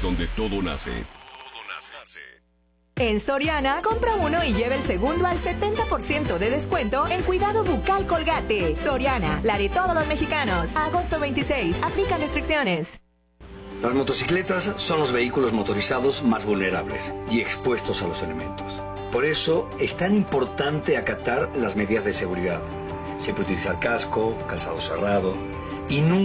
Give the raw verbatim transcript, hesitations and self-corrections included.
donde todo nace. En Soriana, compra uno y lleva el segundo al setenta por ciento de descuento en cuidado bucal Colgate. Soriana, la de todos los mexicanos. Agosto veintiséis, aplican restricciones. Las motocicletas son los vehículos motorizados más vulnerables y expuestos a los elementos. Por eso es tan importante acatar las medidas de seguridad. Siempre utilizar casco, calzado cerrado y nunca